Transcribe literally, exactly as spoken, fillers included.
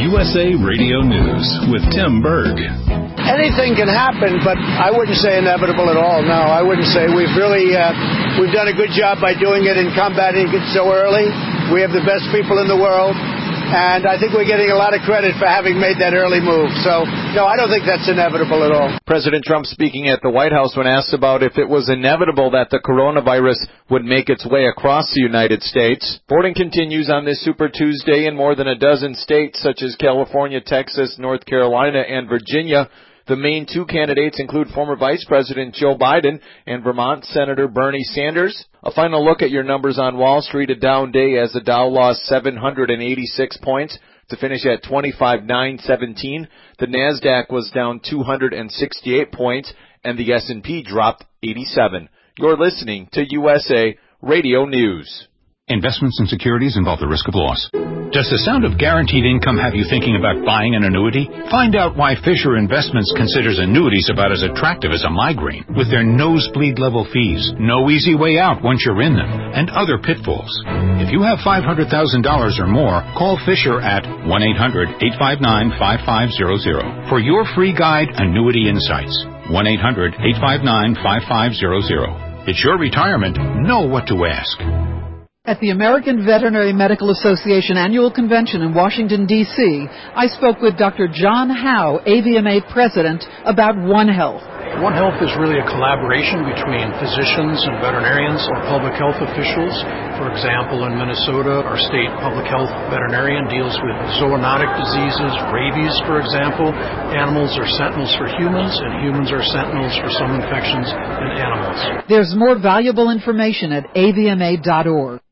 U S A Radio News with Tim Berg. Anything can happen, but I wouldn't say inevitable at all. No, I wouldn't say. We've really uh, we've done a good job by doing it and combating it so early. We have the best people in the world. And I think we're getting a lot of credit for having made that early move. So, no, I don't think that's inevitable at all. President Trump speaking at the White House when asked about if it was inevitable that the coronavirus would make its way across the United States. Voting continues on this Super Tuesday in more than a dozen states such as California, Texas, North Carolina, and Virginia. The main two candidates include former Vice President Joe Biden and Vermont Senator Bernie Sanders. A final look at your numbers on Wall Street, a down day as the Dow lost seven hundred eighty-six points to finish at twenty-five thousand nine hundred seventeen. The Nasdaq was down two hundred sixty-eight points and the S and P dropped eighty-seven. You're listening to U S A Radio News. Investments and securities involve the risk of loss. Does the sound of guaranteed income have you thinking about buying an annuity? Find out why Fisher Investments considers annuities about as attractive as a migraine, with their nosebleed level fees, no easy way out once you're in them, and other pitfalls. If you have five hundred thousand dollars or more, call Fisher at one eight hundred eight five nine five five zero zero for your free guide, Annuity Insights. one eight hundred eight five nine five five zero zero. It's your retirement. Know what to ask. At the American Veterinary Medical Association Annual Convention in Washington, D C, I spoke with Doctor John Howe, A V M A President, about One Health. One Health is really a collaboration between physicians and veterinarians or public health officials. For example, in Minnesota, our state public health veterinarian deals with zoonotic diseases, rabies, for example. Animals are sentinels for humans, and humans are sentinels for some infections in animals. There's more valuable information at A V M A dot org.